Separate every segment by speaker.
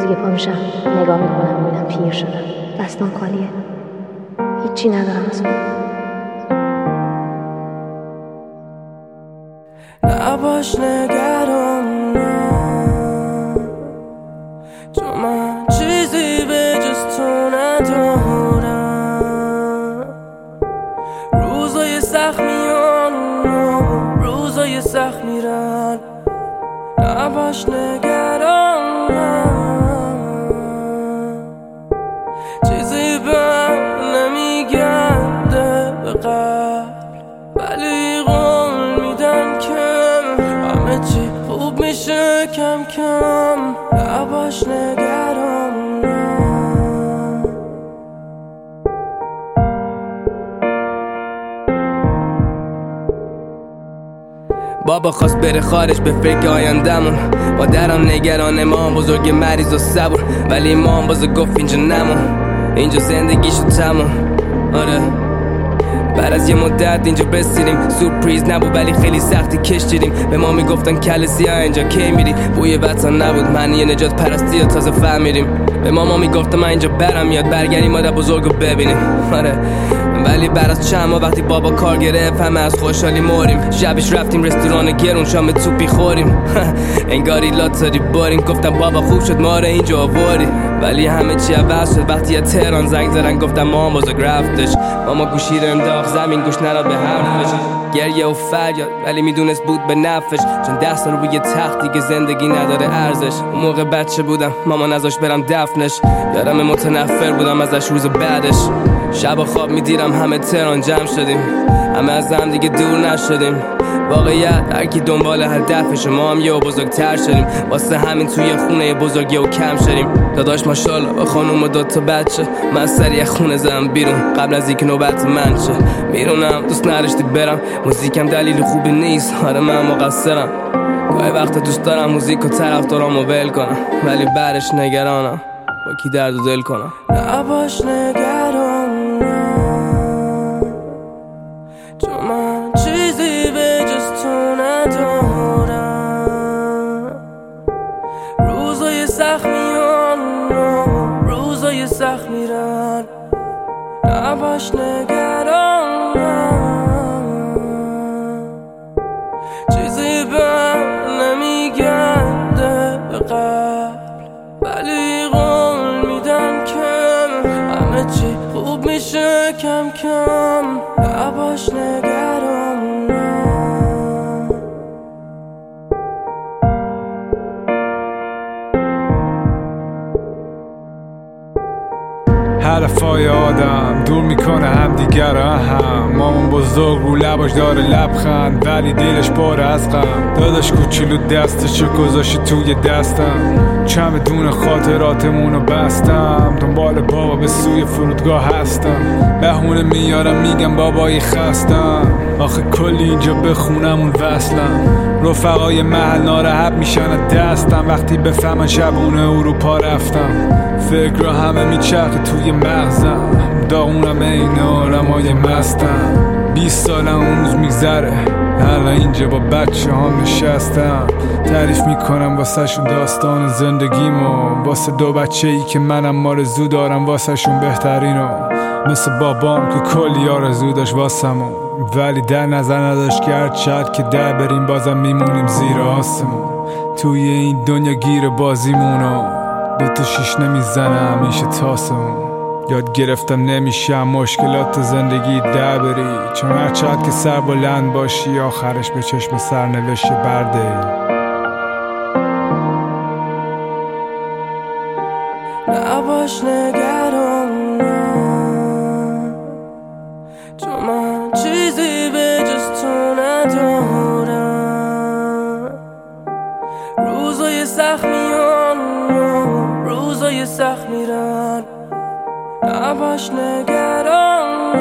Speaker 1: روزی که پا میشم نگاه میکنم میبینم پیر شدم، دستام خالیه، هیچی ندارم از خودم.
Speaker 2: نباش نگران چون من چیزی به جز تو ندارم. روزای سخت میان روزای سخت میرن، نباش نگران چیزی به نمیگرده به قلب، ولی قول میدم که همه چی خوب میشه کم کم. نباش نگران بابا خواست بره خارج به فکر آیندمون، مادرم نگران ما بزرگ مریض و صبور، ولی ما باز گفت اینجا نمون، اینجا زندگیشو تموم. آره بعد از یه مدت اینجا بسیریم، سورپریز نبود ولی خیلی سختی کشیدیم. به ما میگفتن کل سیاه اینجا کی میری، بوی وطن نبود معنی نجات پرستی یا تازه فهمیدیم. به ما میگفتن من اینجا برم یاد برگردیم مادر بزرگو ببینیم. آره ولی بعد از چند ماه وقتی بابا کار گرفت همه از خوشحالی موریم. شبش رفتیم رستوران گرون شام توپی خوریم انگاری لاتاری باریم. گفتم بابا خوب شد ما رو اینجا آوردی، ولی همه چی عوض شد وقتی از تهران زنگ زدن گفتم مام بزرگ رفتش. ماما گوشی رو انداخت زمین گوش نداد به حرفش، گریه و فریاد ولی میدونست بود به نفعش، چون 10 سال روی تختی که زندگی نداره ارزش. اون موقع بچه بودم ماما نذاشت برم دفنش، یادم متنفر بودم ازش روز بعدش. شب خواب میدیرم همه تهران جمع شدیم، همه از هم دیگه دور نشدیم. واقعیت هر کی دنبال هدفشه، ما هم یه بزرگتر شدیم، واسه همین توی خونه بزرگی و کم شدیم. داداش ماشاءالله با خانوم و 2 تا بچه، من سریع خونه زدم بیرون قبل از اینکه نوبت من شه. میرونم دوست نداشتی برم، موزیکم دلیل خوبی نیست، آره من مقصرم. گاهی وقت دوست دارم موزیک و طرفدارامو ول کنم، ولی بعدش نگرانم با کی درد و دل کنم. نباش نگران چون من چیزی به جز تو ندارم. روزای سخت میان روزای سخت میرن، نباش نگران چیزی به نمیگرده به قلب، ولی قول میدم که همه چی خوب میشه کم کم. نباش نگران
Speaker 3: حرفای آدم دور میکنه هم دیگر هم. مامان بزرگ رو لباش داره لبخند ولی دلش باره از غم. داداش کوچولو دستشو گذاشتی توی دستم، چمدون خاطراتمونو بستم. دنبال بابا به سوی فرودگاه هستم، بهونه میارم میگم بابایی خستم. آخه کلی اینجا بخونم اون وصلم، رفقای محل ناراحت میشن دستم وقتی بفهمن شبونه اروپا رفتم. فکر همه میچرخه توی مغزم، داغونم این آرمای مستم. 20 سالم اون روز میگذره، الان اینجا با بچه هم نشستم. تعریف میکنم واسه شون داستان زندگیمو، واسه 2 بچه ای که منم آرزو دارم واسه شون بهترینو. مثل بابام که کلی آرزو داشت واسمون، ولی در نظر نداشت که هر چقدر که در بریم بازم میمونیم زیر آسمون. توی این دنیا گیر بازیمونو 2 تا 6 نمیزنه همیشه تاسمون. یاد گرفتم نمیشم مشکلات زندگی در بری، چون هر چقدر که سر بلند باشی آخرش به چشم سرنوشت برده.
Speaker 2: نباش نگران چون من چیزی به جز تو ندارم. روزای سخت میان روزای سخت میرن، نباش نگران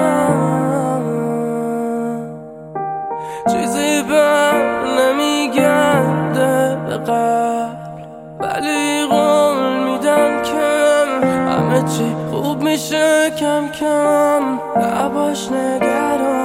Speaker 2: چیزی به نمیگرده به قلب، ولی قول میدم که همه چی خوب میشه کم کم. نباش نگران